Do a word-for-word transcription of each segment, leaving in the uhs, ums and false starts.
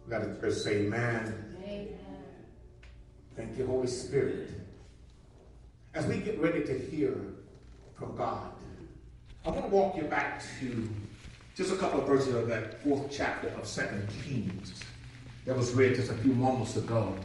Let us just say amen. Amen. Thank you, Holy Spirit. As we get ready to hear from God, I want to walk you back to just a couple of verses of that fourth chapter of Second Kings that was read just a few moments ago.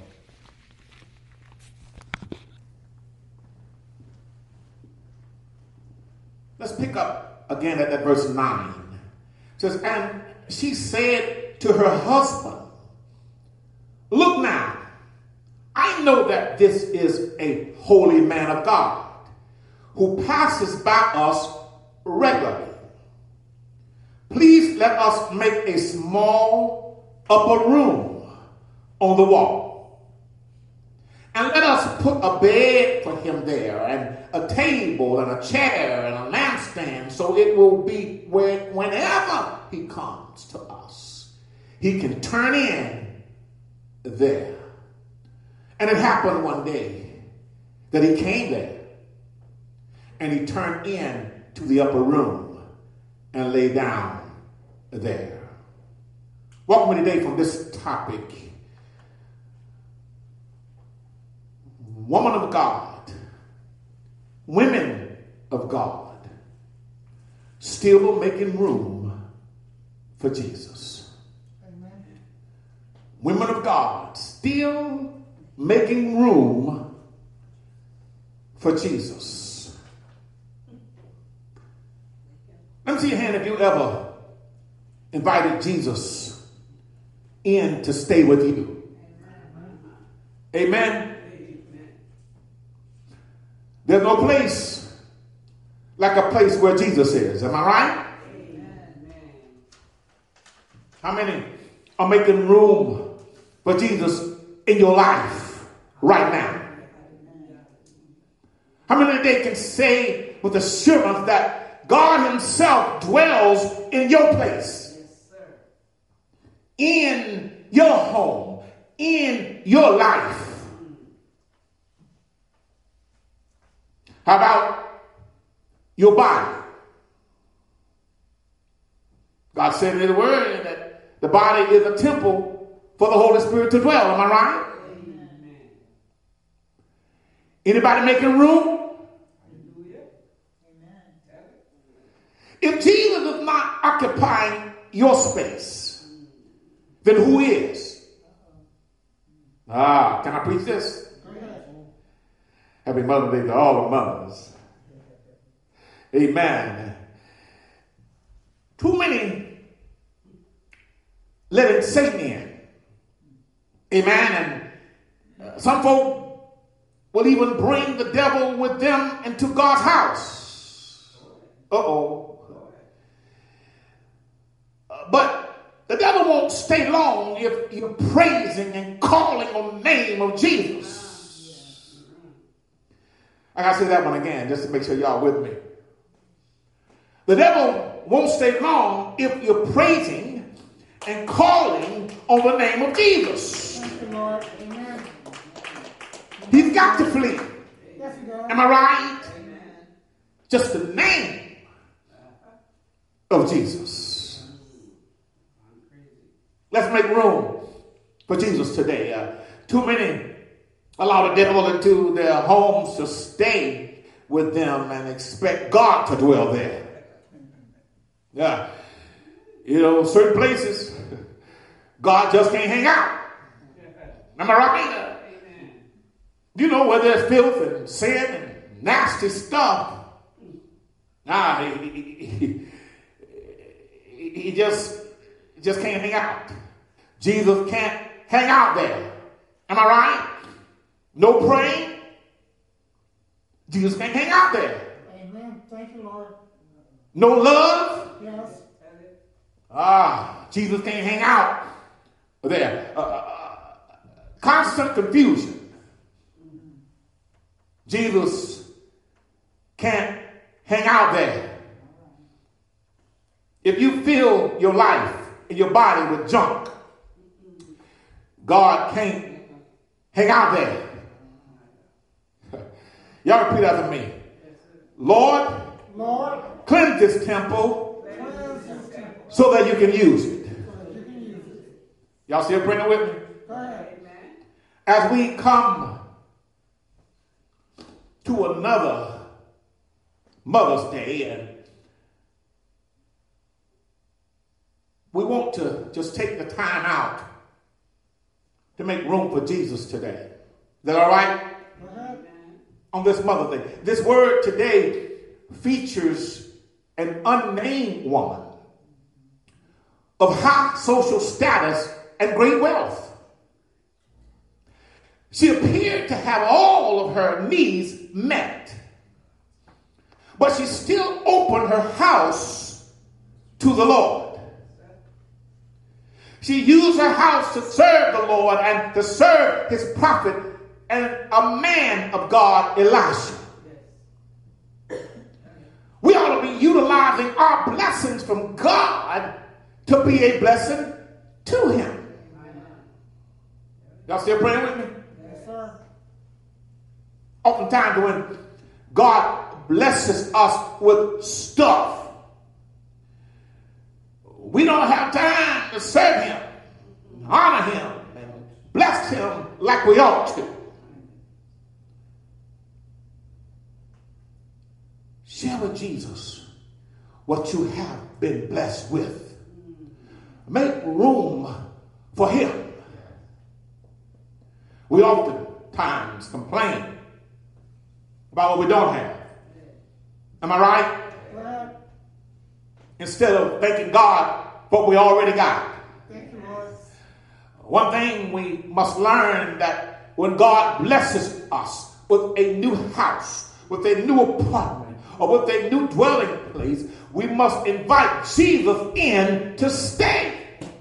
Let's pick up again at that verse nine. It says, and she said to her husband, look now, I know that this is a holy man of God who passes by us regularly. Please let us make a small upper room on the wall. And let us put a bed for him there, and a table, and a chair, and a lampstand, so it will be where whenever he comes to us, he can turn in there. And it happened one day that he came there, and he turned in to the upper room and lay down there. Welcome today from this topic. Woman of God, women of God, still making room for Jesus. Amen. Women of God, still making room for Jesus. Let me see your hand if you ever invited Jesus in to stay with you. Amen. Amen. There's no place like a place where Jesus is. Am I right? Amen. How many are making room for Jesus in your life right now? How many today can say with assurance that God himself dwells in your place? Yes, sir. In your home, in your life. How about your body? God said in his word that the body is a temple for the Holy Spirit to dwell. Am I right? Amen. Anybody making room? Amen. If Jesus is not occupying your space, then who is? Ah, can I preach this? Happy Mother's Day to all the mothers. Amen. Too many letting Satan in. Amen. And some folk will even bring the devil with them into God's house. Uh-oh. Uh, but the devil won't stay long if you're praising and calling on the name of Jesus. I gotta say that one again just to make sure y'all with me. The devil won't stay long if you're praising and calling on the name of Jesus. Thank you, Lord. Amen. He's got to flee. Yes, he does. Am I right? Amen. Just the name of Jesus. Let's make room for Jesus today. Uh, too many allow the devil into their homes to stay with them and expect God to dwell there. Yeah. You know, certain places, God just can't hang out. Am I right? You know, where there's filth and sin and nasty stuff, nah, he, he, he, he just, just can't hang out. Jesus can't hang out there. Am I right? No praying. Jesus can't hang out there. Amen. Thank you, Lord. No love. Yes. Ah, Jesus can't hang out there. Uh, uh, constant confusion. Jesus can't hang out there. If you fill your life and your body with junk, God can't hang out there. Y'all repeat after me. Lord, Lord, cleanse this temple cleanse this temple so that you can use it. so that you can use it. Y'all still praying with me? Go ahead. As we come to another Mother's Day, and we want to just take the time out to make room for Jesus today. Is that all right? Go ahead. On this Mother's Day. This word today features an unnamed woman of high social status and great wealth. She appeared to have all of her needs met, but she still opened her house to the Lord. She used her house to serve the Lord and to serve his prophet and a man of God, Elisha. We ought to be utilizing our blessings from God to be a blessing to him. Y'all still praying with me? Yes, sir. Oftentimes when God blesses us with stuff, we don't have time to serve him, honor him, and bless him like we ought to. Share with Jesus what you have been blessed with. Make room for him. We oftentimes complain about what we don't have. Am I right? Go ahead. Instead of thanking God for what we already got. Thank you, Lord. One thing we must learn, that when God blesses us with a new house, with a new apartment, or with a new dwelling place, we must invite Jesus in to stay.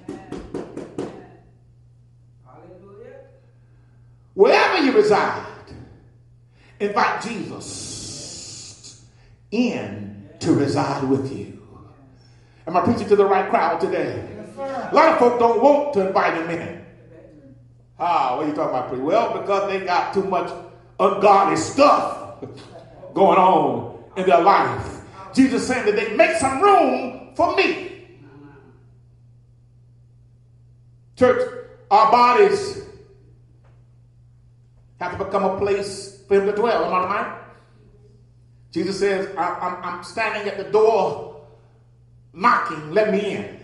Wherever you reside, invite Jesus in to reside with you. Am I preaching to the right crowd today? Yes, sir. A lot of folk don't want to invite him in. Ah, what are you talking about, preacher? Well, because they got too much ungodly stuff going on in their life. Jesus saying that they make some room for me. Church, our bodies have to become a place for him to dwell. Am I right? Jesus says, I, I'm, I'm standing at the door knocking, let me in.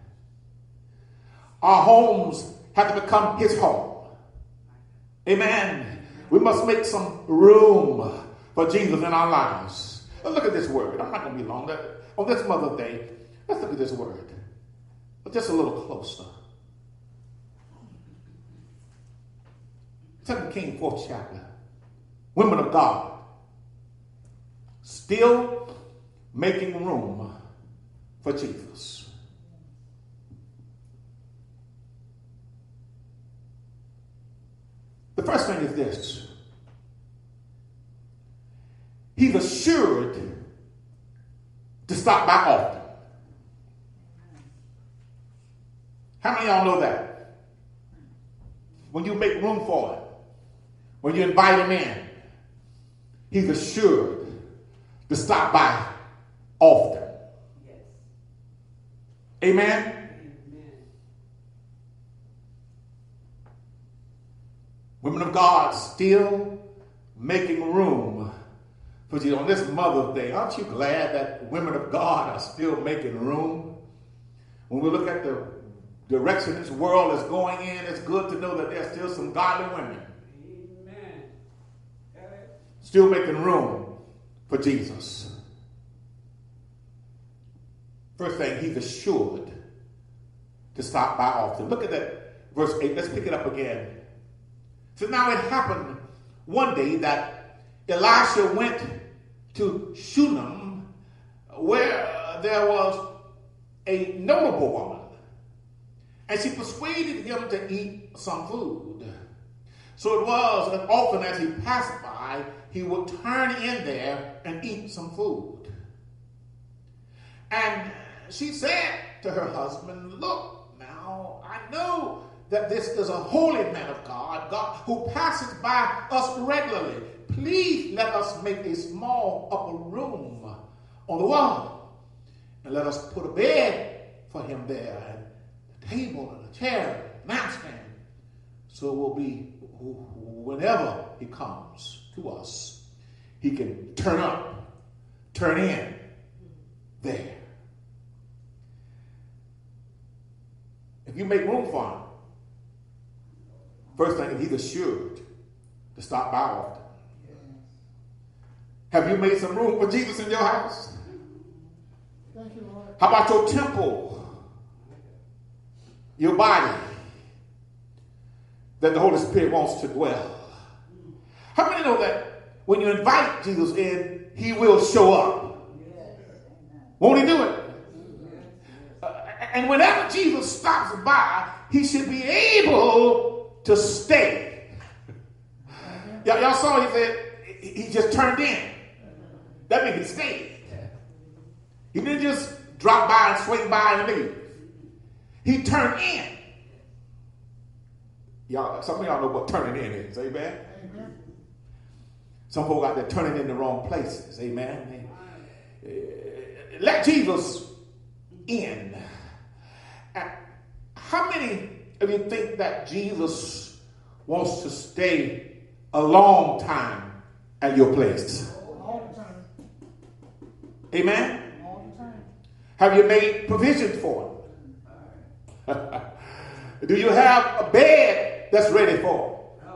Our homes have to become his home. Amen. We must make some room for Jesus in our lives. Let's look at this word. I'm not going to be long. On this Mother's Day, let's look at this word. But just a little closer. Second Kings, fourth chapter. Women of God still making room for Jesus. The first thing is this. He's assured to stop by often. How many of y'all know that? When you make room for it, when you invite him in, he's assured to stop by often. Yes. Amen? Amen. Women of God still making room for Jesus. On this Mother's Day, aren't you glad that women of God are still making room? When we look at the direction this world is going in, it's good to know that there's still some godly women. Still making room for Jesus. First thing, he's assured to stop by often. Look at that verse eight. Let's pick it up again. So now it happened one day that Elisha went to Shunem, where there was a notable woman, and she persuaded him to eat some food. So it was that often as he passed by, he would turn in there and eat some food. And she said to her husband, look, now, I know that this is a holy man of God, God who passes by us regularly. Please let us make a small upper room on the wall, and let us put a bed for him there, and a table and a chair, lampstand. So it will be whenever he comes to us, he can turn up, turn in there. If you make room for him, first thing, he's assured to stop by often. Have you made some room for Jesus in your house? Thank you, Lord. How about your temple, your body, that the Holy Spirit wants to dwell? How many know that when you invite Jesus in, he will show up? Won't he do it? Uh, and whenever Jesus stops by, he should be able to stay. Y'all, y'all saw he said he just turned in. That means he stayed. He didn't just drop by and swing by and leave. He turned in. Y'all, some of y'all know what turning in is. Amen. Amen. Some folk out there turning in the wrong places. Amen. Uh, let Jesus in. Uh, how many of you think that Jesus wants to stay a long time at your place? All the time. Amen? All the time. Have you made provision for him? Do you have a bed that's ready for him?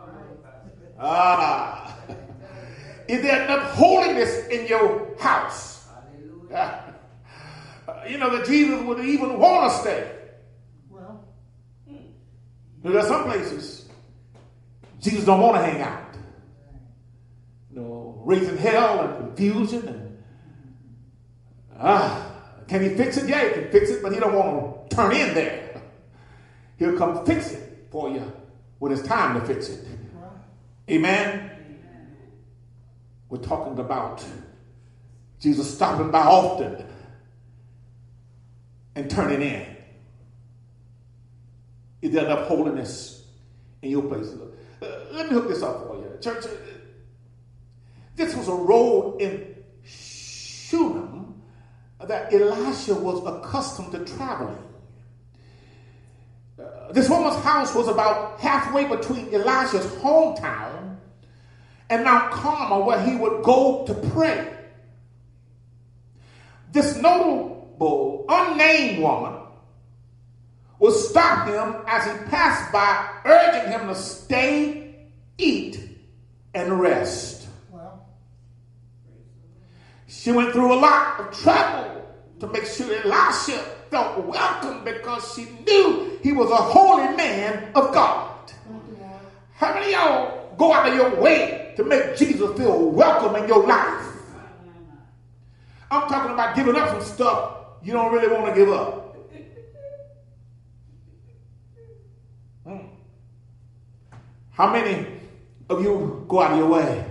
Ah. Is there enough holiness in your house? Uh, you know that Jesus would even want to stay. Well, There are some places Jesus don't want to hang out. You know, raising hell and confusion and ah, can he fix it? Yeah, he can fix it, but he don't want to turn in there. He'll come fix it for you when it's time to fix it. well, Amen. Amen. We're talking about Jesus stopping by often and turning in. Is there enough holiness in your place? Uh, let me hook this up for you. Church, uh, this was a road in Shunem that Elisha was accustomed to traveling. Uh, this woman's house was about halfway between Elisha's hometown and Mount Carmel, where he would go to pray. This notable, unnamed woman would stop him as he passed by, urging him to stay, eat, and rest. well, She went through a lot of trouble to make sure Elisha felt welcome, because she knew he was a holy man of God. thank you, Lord. How many of y'all go out of your way to make Jesus feel welcome in your life? I'm talking about giving up some stuff you don't really want to give up. Hmm. How many of you go out of your way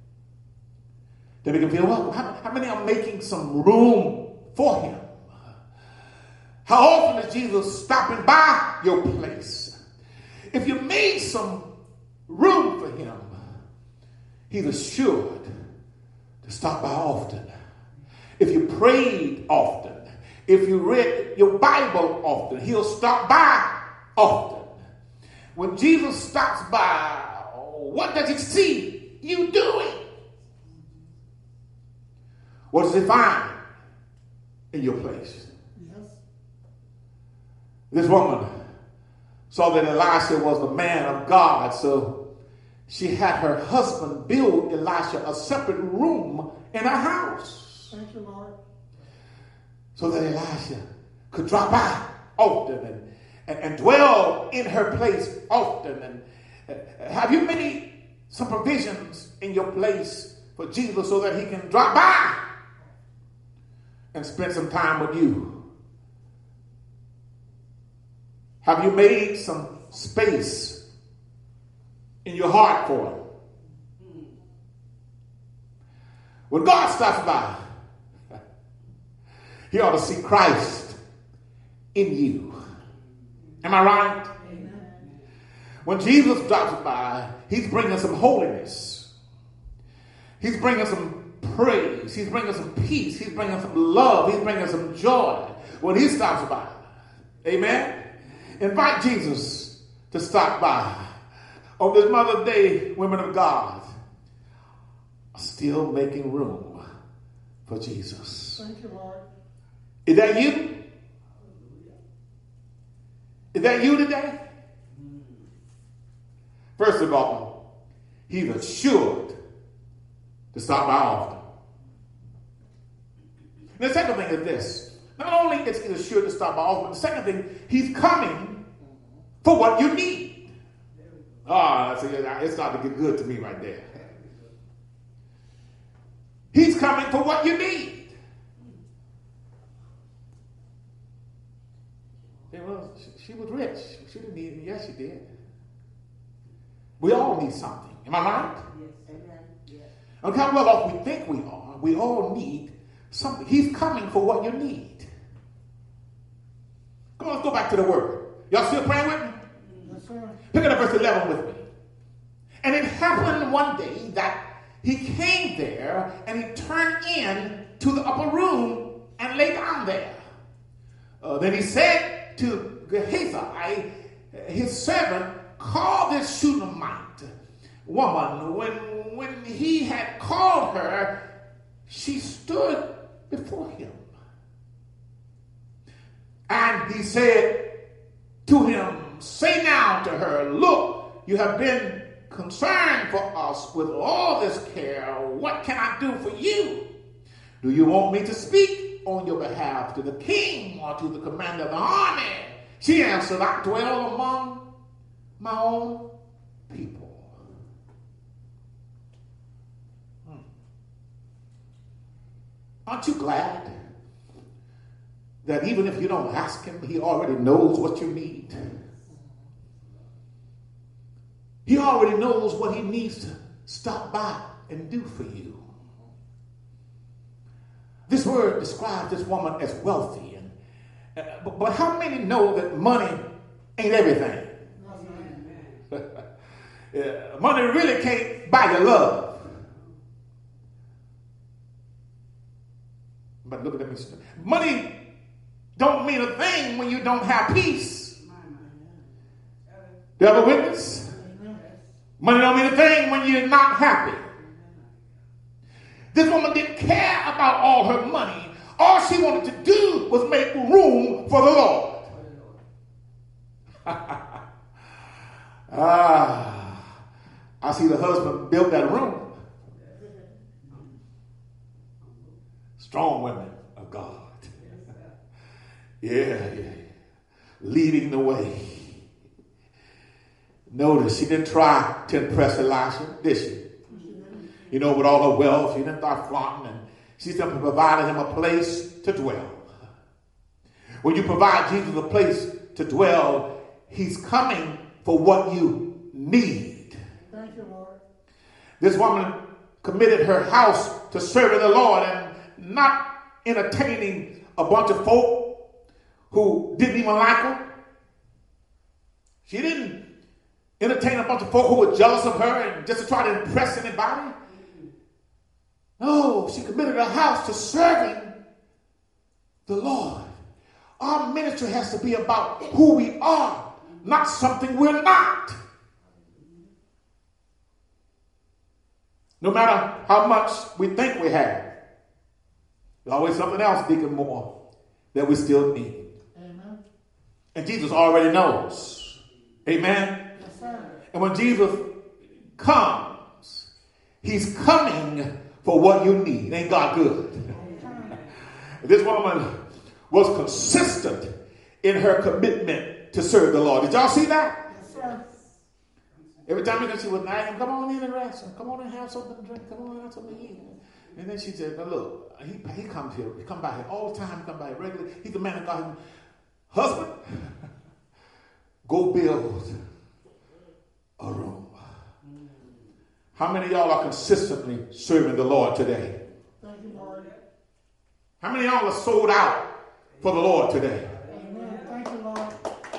to make him feel welcome? How, how many are making some room for him? How often is Jesus stopping by your place? If you made some room for him, he's assured to stop by often. If you prayed often, if you read your Bible often, he'll stop by often. When Jesus stops by, what does he see you doing? What does he find in your place? Yes. This woman saw that Elisha was the man of God, so she had her husband build Elisha a separate room in her house, Thank you, Lord. so that Elisha could drop by often and, and, and dwell in her place often. And uh, have you made some provisions in your place for Jesus so that he can drop by and spend some time with you? Have you made some space in your heart for him? When God stops by, he ought to see Christ in you. Am I right? Amen. When Jesus drops by, he's bringing some holiness. He's bringing some praise. He's bringing some peace. He's bringing some love. He's bringing some joy when he stops by. Amen? Invite Jesus to stop by. On this Mother's Day, women of God are still making room for Jesus. Thank you, Lord. Is that you? Is that you today? First of all, he's assured to stop by often. And the second thing is this. Not only is he assured to stop by often, but the second thing, he's coming for what you need. Ah, oh, it's starting to get good to me right there. He's coming for what you need. Yeah, well, she, she was rich. She didn't need it. Yes, she did. We all need something. Am I right? Yes. Amen. Yes. Okay, well off we think we are. We all need something. He's coming for what you need. Come on, let's go back to the word. Y'all still praying with me? Yes, sir. Pick it up verse eleven with me. And it happened one day that he came there and he turned in to the upper room and lay down there. Uh, then he said to Gehazi, his servant, call this Shunammite woman. When, when he had called her, she stood before him. And he said to him, say now to her, look, you have been concerned for us with all this care. What can I do for you? Do you want me to speak on your behalf to the king or to the commander of the army? She answered, I dwell among my own people. Hmm. Aren't you glad that even if you don't ask him, he already knows what you need? He already knows what he needs to stop by and do for you. This word describes this woman as wealthy. And, uh, but, but how many know that money ain't everything? Yeah, money really can't buy your love. But look at me. Money don't mean a thing when you don't have peace. Do you have a witness? Money don't mean a thing when you're not happy. This woman didn't care about all her money. All she wanted to do was make room for the Lord. Ah, I see the husband built that room. Strong women of God. Yeah, yeah. Leading the way. Notice she didn't try to impress Elisha, did she? You know, with all her wealth, she didn't start flaunting, and she simply provided him a place to dwell. When you provide Jesus a place to dwell, he's coming for what you need. Thank you, Lord. This woman committed her house to serving the Lord and not entertaining a bunch of folk who didn't even like her. She didn't entertain a bunch of folk who were jealous of her and just to try to impress anybody. No, she committed her house to serving the Lord. Our ministry has to be about who we are, not something we're not. No matter how much we think we have, there's always something else, Deacon Moore, that we still need. Amen. And Jesus already knows. Amen. Yes, sir. And when Jesus comes, he's coming for what you need. Ain't God good? This woman was consistent in her commitment to serve the Lord. Did y'all see that? Yes, sir. Every time she would nag him, come on in and rest. Come on and have something to drink. Come on and have something to eat. And then she said, now look, he, he comes here. He come by here all the time. He come by here regularly. He's the man of God. Husband, go build a room. How many of y'all are consistently serving the Lord today? Thank you, Lord. How many of y'all are sold out for the Lord today? Amen. Thank you, Lord.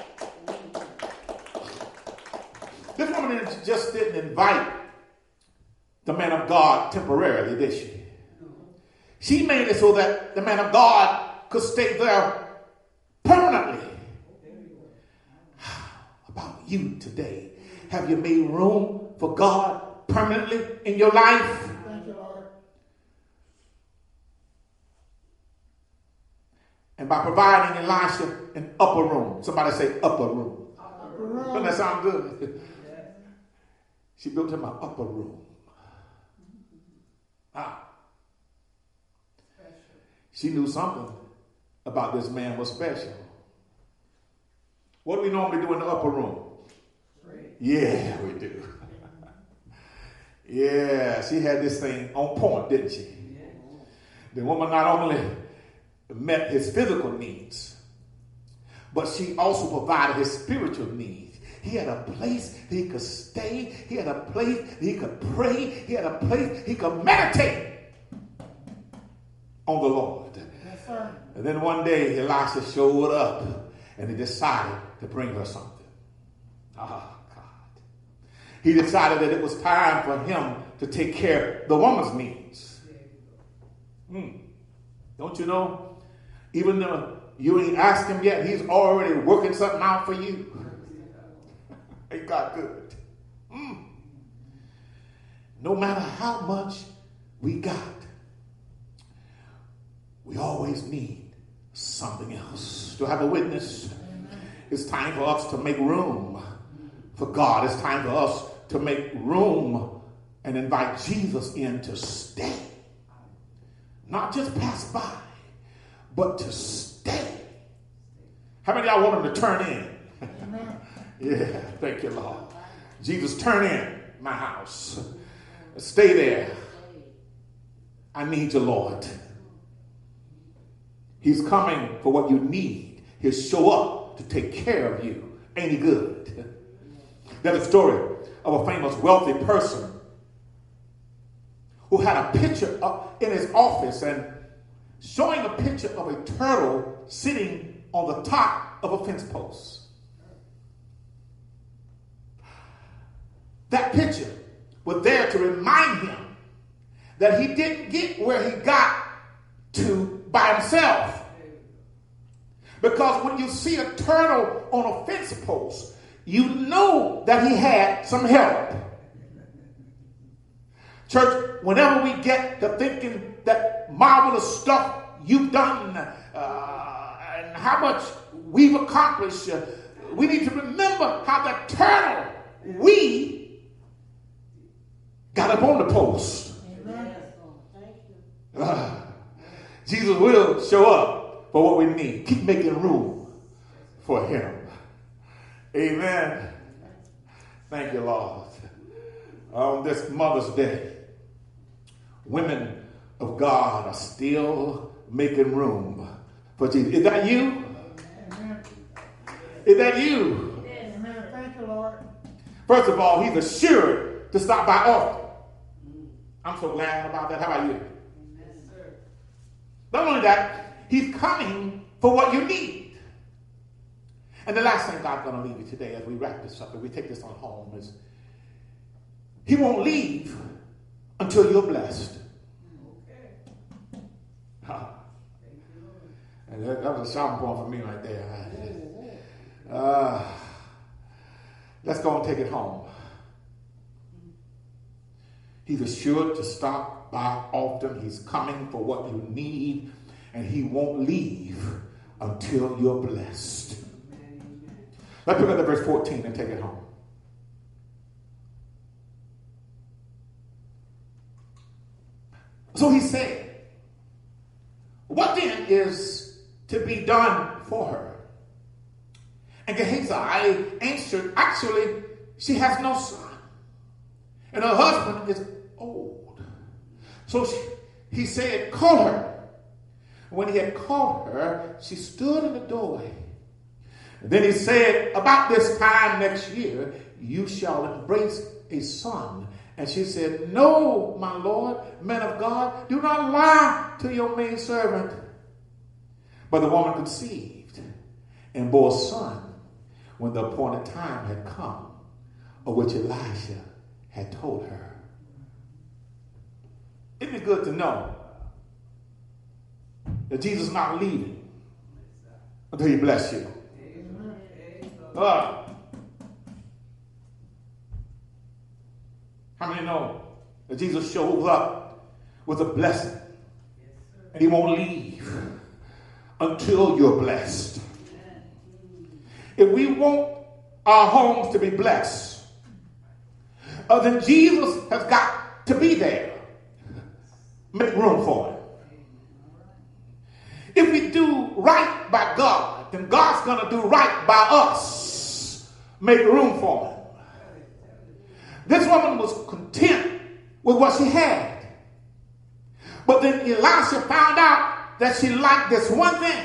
This woman just didn't invite the man of God temporarily, did she? She made it so that the man of God could stay there permanently. you today. Have you made room for God permanently in your life? Thank you, Lord. And by providing Elisha an upper room. Somebody say upper room. Upper room. Doesn't that sound good? She built him an upper room. Ah. She knew something about this man was special. What do we normally do in the upper room? Pray. Yeah, we do. Yeah, she had this thing on point, didn't she? Yeah. The woman not only met his physical needs, but she also provided his spiritual needs. He had a place that he could stay. He had a place that he could pray. He had a place he could meditate on the Lord. Yes, sir. And then one day Elisha showed up and he decided to bring her something. Ah, God. He decided that it was time for him to take care of the woman's needs. Hmm. Don't you know? Even though you ain't asked him yet, he's already working something out for you. Ain't God good? Mm. No matter how much we got, we always need something else. To have a witness, it's time for us to make room for God. It's time for us to make room and invite Jesus in to stay. Not just pass by, but to stay. How many of y'all want him to turn in? Yeah, thank you, Lord. Jesus, turn in my house. Stay there. I need you, Lord. He's coming for what you need. He'll show up to take care of you. Ain't he good? There's a story of a famous wealthy person who had a picture up in his office and showing a picture of a turtle sitting on the top of a fence post. That picture was there to remind him that he didn't get where he got to by himself. Because when you see a turtle on a fence post, you know that he had some help. Church, whenever we get to thinking that marvelous stuff you've done uh, and how much we've accomplished, uh, we need to remember how that turtle, we got up on the post. Amen. Uh, Jesus will show up for what we need. Keep making room for him. Amen. Thank you, Lord. On this Mother's Day, women of God are still making room for Jesus. Is that you? Amen. Is that you? Amen. Thank you, Lord. First of all, he's assured to stop by often. I'm so glad about that. How about you? Yes, sir. Not only that, he's coming for what you need. And the last thing God's going to leave you today as we wrap this up and we take this on home is he won't leave until you're blessed. Okay. And that, that was a shouting point for me right there. Uh, let's go and take it home. He's assured to stop by often. He's coming for what you need, and he won't leave until you're blessed. Let's pick up at verse fourteen and take it home. So he said, what then is to be done for her? And Gehazi answered, actually, she has no son. And her husband is old. So she, he said, call her. When he had called her, she stood in the doorway. And then he said, about this time next year, you shall embrace a son. And she said, no, my Lord, man of God, do not lie to your maidservant. But the woman conceived and bore a son when the appointed time had come, of which Elisha had told her. Isn't it good to know that Jesus is not leaving until he bless you? Uh, How many know that Jesus shows up with a blessing? And he won't leave until you're blessed. If we want our homes to be blessed, uh, then Jesus has got to be there. Make room for him. If we do right by God, then God's going to do right by us. Make room for him. This woman was content with what she had. But then Elisha found out that she liked this one thing.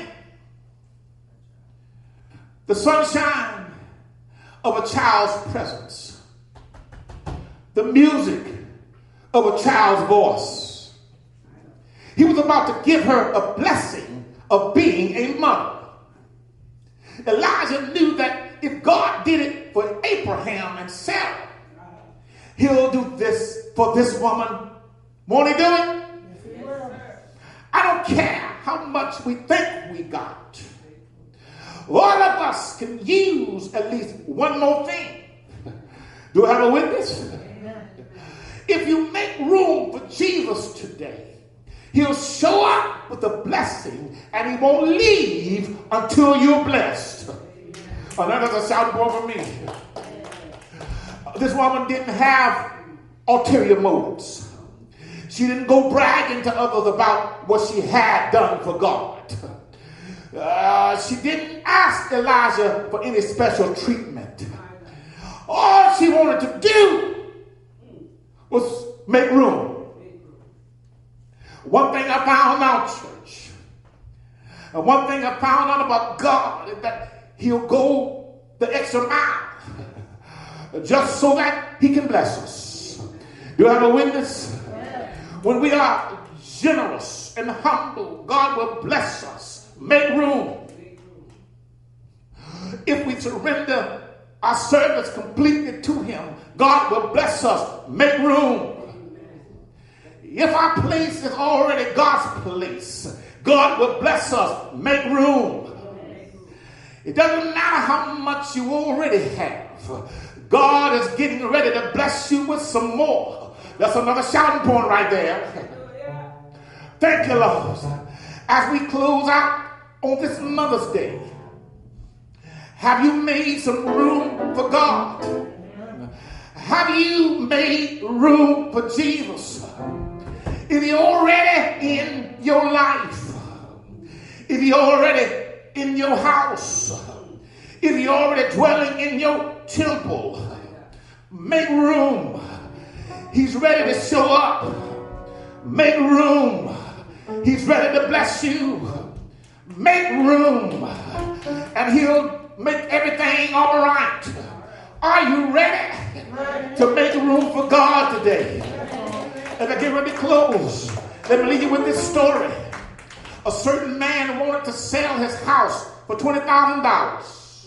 The sunshine of a child's presence. The music of a child's voice. He was about to give her a blessing of being a mother. Elijah knew that if God did it for Abraham and Sarah, he'll do this for this woman. Won't he do it? I don't care how much we think we got. All of us can use at least one more thing. Do I have a witness? If you make room for Jesus today, he'll show up with a blessing and he won't leave until you're blessed. Another shout more for me. This woman didn't have ulterior motives. She didn't go bragging to others about what she had done for God. Uh, she didn't ask Elijah for any special treatment. All she wanted to do was make room. One thing I found out, church, and one thing I found out about God is that he'll go the extra mile just so that he can bless us. Do I have a witness? When we are generous and humble, God will bless us. Make room. If we surrender our service completely to him, God will bless us. Make room. If our place is already God's place, God will bless us. Make room. It doesn't matter how much you already have. God is getting ready to bless you with some more. That's another shouting point right there. Thank you, Lord. As we close out on this Mother's Day, have you made some room for God? Have you made room for Jesus? Is he already in your life? Is he already in your house? Is he already dwelling in your temple? Make room. He's ready to show up. Make room. He's ready to bless you. Make room. And he'll make everything all right. Are you ready to make room for God today? As I get ready to close, let me leave you with this story. A certain man wanted to sell his house for twenty thousand dollars.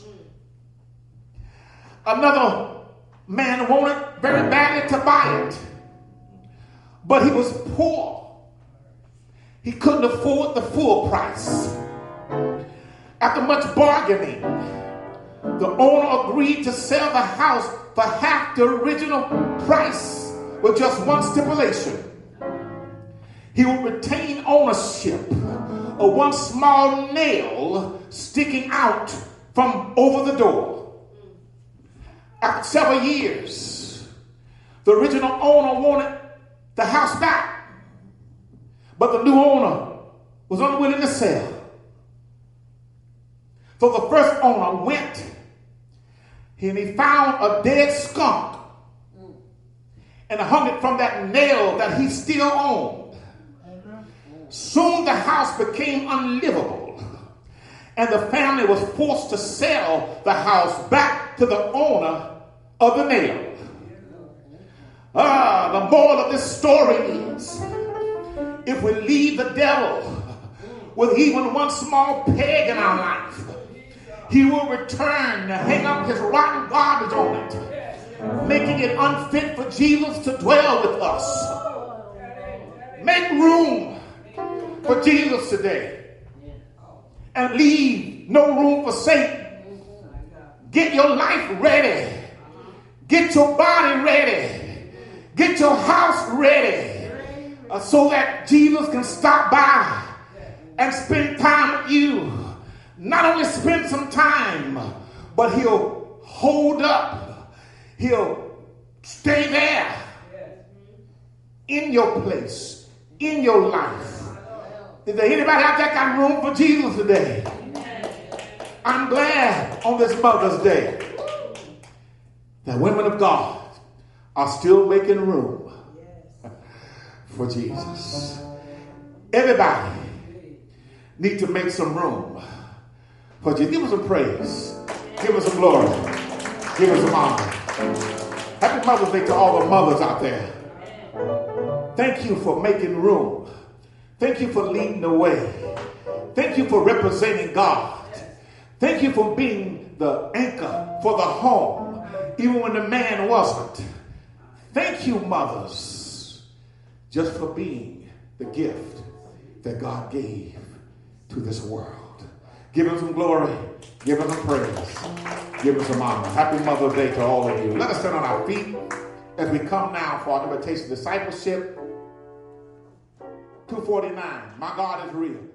Another man wanted very badly to buy it, but he was poor. He couldn't afford the full price. After much bargaining, the owner agreed to sell the house for half the original price with just one stipulation. He would retain ownership of one small nail sticking out from over the door. After several years, the original owner wanted the house back, but the new owner was unwilling to sell. So the first owner went and he found a dead skunk and hung it from that nail that he still owned. Soon the house became unlivable, and the family was forced to sell the house back to the owner of the nail. Ah, the moral of this story is, if we leave the devil with even one small peg in our life, he will return to hang up his rotten garbage on it, making it unfit for Jesus to dwell with us. Make room for Jesus today and leave no room for Satan. Get your life ready. Get your body ready. Get your house ready uh, so that Jesus can stop by and spend time with you. Not only spend some time, but he'll hold up. He'll stay there in your place, in your life. Is there anybody out there got room for Jesus today? I'm glad on this Mother's Day that women of God are still making room for Jesus. Everybody need to make some room for Jesus. Give us some praise. Give us some glory. Give us some honor. Happy Mother's Day to all the mothers out there. Thank you for making room. Thank you for leading the way. Thank you for representing God. Thank you for being the anchor for the home, even when the man wasn't. Thank you, mothers, just for being the gift that God gave to this world. Give him some glory. Give him some praise. Give him some honor. Happy Mother's Day to all of you. Let us stand on our feet as we come now for our invitation to discipleship. two forty-nine. My God is real.